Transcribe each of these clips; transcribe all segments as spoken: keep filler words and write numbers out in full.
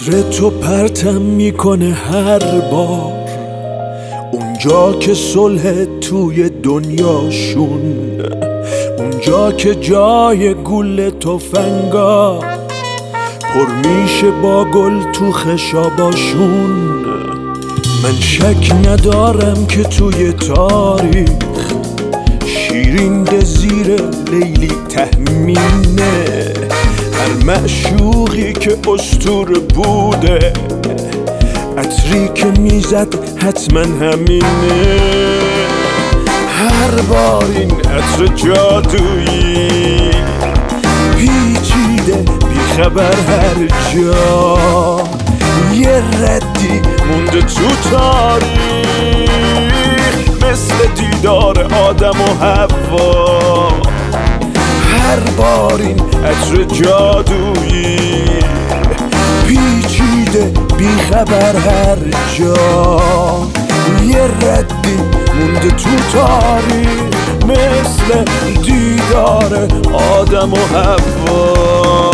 عطر تو پرتم میکنه هر بار اونجا که صلح توی دنیاشون، اونجا که جای گل تفنگا پر میشه با گل تو خشاباشون. من شک ندارم که توی تاریخ شیرین ده زیر لیلی تهمینه، هر معشوقی که اسطوره بوده عطری که میزد حتما همینه. هر بار این عطر جادویی پیچیده بیخبر هر جا، یه ردی مونده تو تاریخ مثل دیدار آدم و حوا. هر بار این عطر جادویی پیچیده بیخبر هر جا، یه ردی مونده تو تاریخ مثل دیدار آدم و حوا.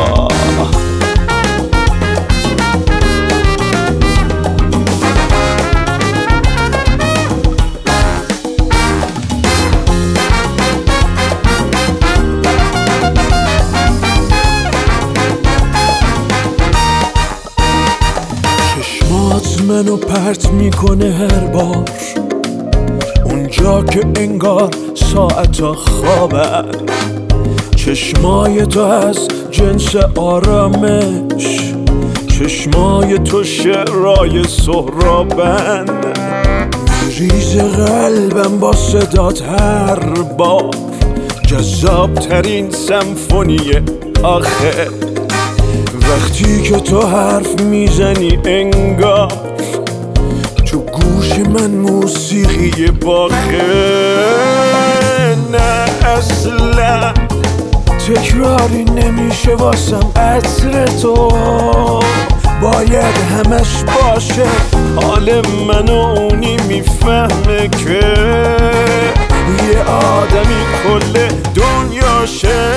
چشمات منو پرت میکنه هر بار اونجا که انگار ساعتا خوابن، چشمای تو از جنس آرامش، چشمای تو شعرای سهرابن. ریز قلبم با صدات هر بار جذاب ترین سمفونی آخه، وقتی که تو حرف میزنی انگار تو گوش من موسیقی باخه. نه اصلا تکراری نمیشه واسم عطر تو، باید همش باشه حال من و اونی میفهمه که یه آدمی کل دنیاشه.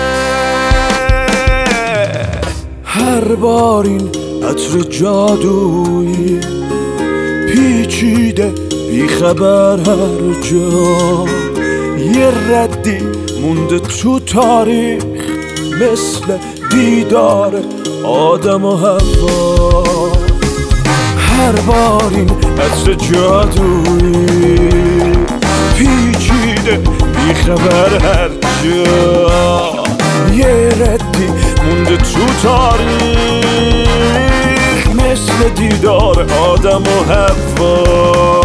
هر بار این عطر جادویی پیچیده بیخبر هر جا، یه ردی مونده تو تاریخ مثل دیدار آدم و حوا. هر بار این عطر جادویی پیچیده بیخبر هر جا، یه ردی مونده تو تاریخ مثل دیدار آدم و حوا.